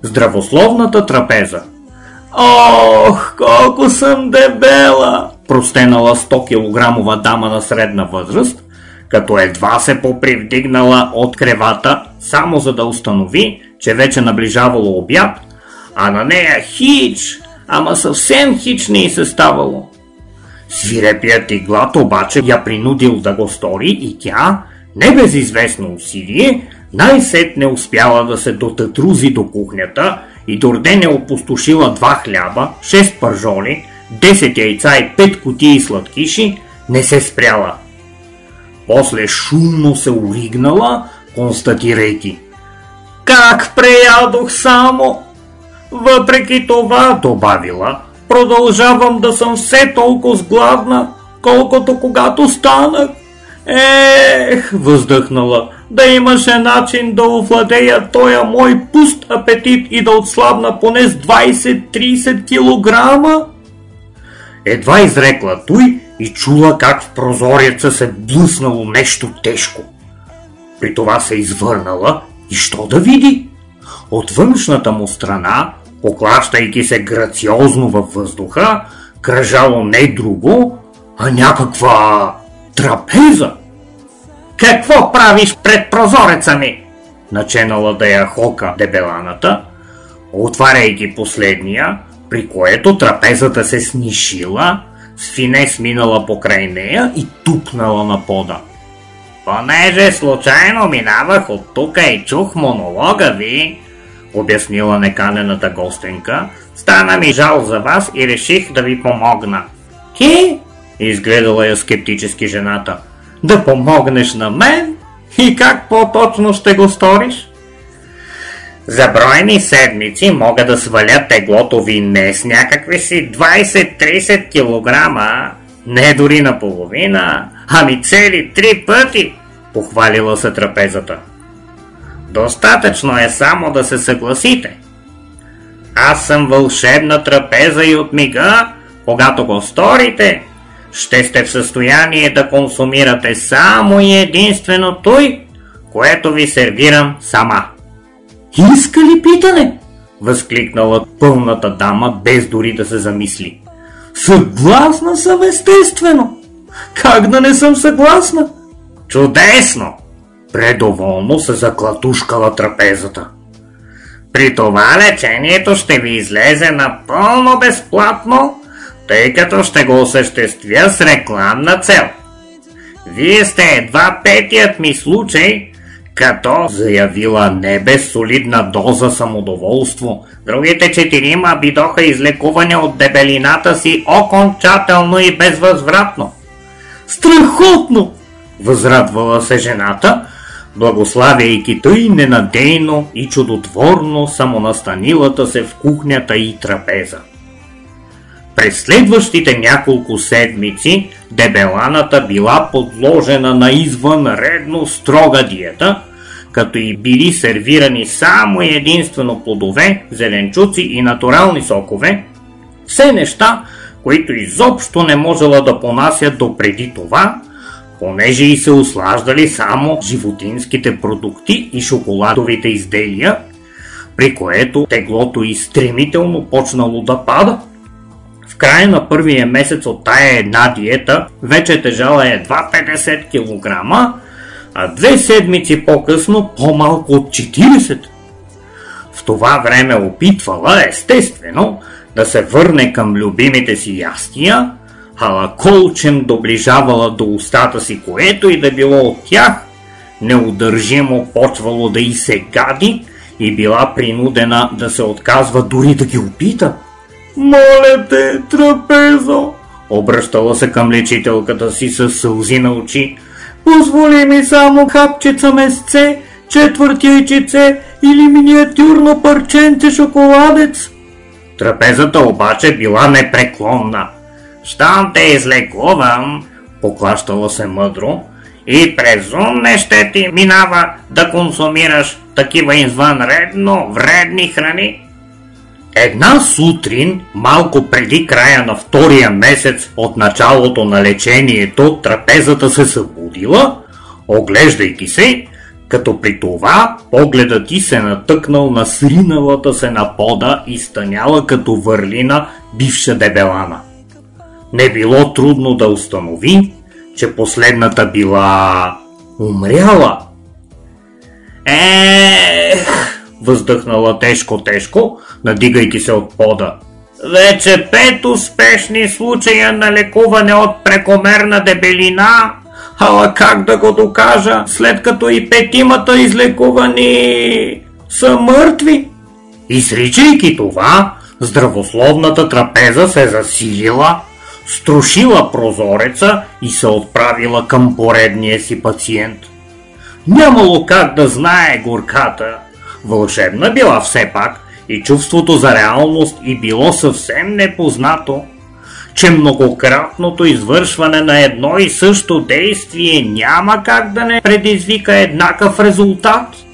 Здравословната трапеза. Ох, колко съм дебела! Простенала 100-килограмова дама на средна възраст, като едва се попривдигнала от кревата, само за да установи, че вече наближавало обяд, а на нея хич, ама съвсем хич не й се ставало. Свирепият и глад обаче я принудил да го стори и тя, не без известно усилие, най-сетне успяла да се дотътрузи до кухнята и дордене опустошила 2 хляба, 6 пържоли, 10 яйца и 5 кутии сладкиши, не се спряла. После шумно се уригнала, констатирайки: как преядох само! Въпреки това, добавила, продължавам да съм все толкова сгладна, колкото когато станах. Въздъхнала, да имаше начин да овладея тоя мой пуст апетит и да отслабна поне с 20-30 килограма. Едва изрекла той и чула как в прозореца се блъснало нещо тежко. При това се извърнала и що да види? От външната му страна, поклащайки се грациозно във въздуха, кръжало не друго, а някаква трапеза. Какво правиш пред прозореца ми? Наченала да я хока дебеланата, отваряйки последния, при което трапезата се снишила, с финес минала покрай нея и тупнала на пода. Понеже случайно минавах от тука и чух монолога ви, обяснила неканената гостенка, стана ми жал за вас и реших да ви помогна. Ти? Изгледала я скептически жената. Да помогнеш на мен? И как по-точно ще го сториш? За броени седмици мога да сваля теглото ви не с някакви си 20-30 килограма, не дори наполовина, ами цели 3 пъти, похвалила се трапезата. Достатъчно е само да се съгласите. Аз съм вълшебна трапеза и от мига, когато го сторите, ще сте в състояние да консумирате само и единствено той, което ви сервирам сама. Иска ли питане? Възкликнала пълната дама, без дори да се замисли. Съгласна съм естествено. Как да не съм съгласна? Чудесно! Предоволно се заклатушкала трапезата. При това лечението ще ви излезе напълно безплатно, тъй като ще го осъществя с рекламна цел. Вие сте едва 5-тият ми случай, като заявила не без солидна доза самодоволство. Другите 4 бидоха излекувани от дебелината си окончателно и безвъзвратно. Страхотно! Възрадвала се жената, благославяйки тъй ненадейно и чудотворно самонастанилата се в кухнята и трапеза. През следващите няколко седмици дебеланата била подложена на извънредно строга диета, като и били сервирани само и единствено плодове, зеленчуци и натурални сокове, все неща, които изобщо не можела да понасят допреди това, понеже и се услаждали само животинските продукти и шоколадовите изделия, при което теглото й стремително почнало да пада. В края на първия месец от тая една диета вече тежала едва 50 кг, а 2 седмици по-късно по-малко от 40. В това време опитвала, естествено, да се върне към любимите си ястия, ала колчем доближавала до устата си, което и да било от тях, неудържимо почвало да й се гади и била принудена да се отказва дори да ги опита. Моля те, трапезо, обръщала се към лечителката си със сълзи на очи, позволи ми само хапчица месце, четвърт яйчице или миниатюрно парченце шоколадец. Трапезата обаче била непреклонна. Щом те излекувам, поклащала се мъдро, и през ум не ще ти минава да консумираш такива извънредно вредни храни. Една сутрин, малко преди края на втория месец от началото на лечението, трапезата се събудила, оглеждайки се, като при това погледът ти се натъкнал на сриналата се на пода и станяла като върлина бивша дебелана. Не било трудно да установи, че последната била умряла. Въздъхнала тежко, надигайки се от пода. Вече 5 успешни случая на лекуване от прекомерна дебелина. Ала как да го докажа, след като и 5-мата излекувани са мъртви? Изричайки това, здравословната трапеза се засилила, струшила прозореца и се отправила към поредния си пациент. Нямало как да знае горката. Вълшебна била все пак и чувството за реалност и било съвсем непознато, че многократното извършване на едно и също действие няма как да не предизвика еднакъв резултат.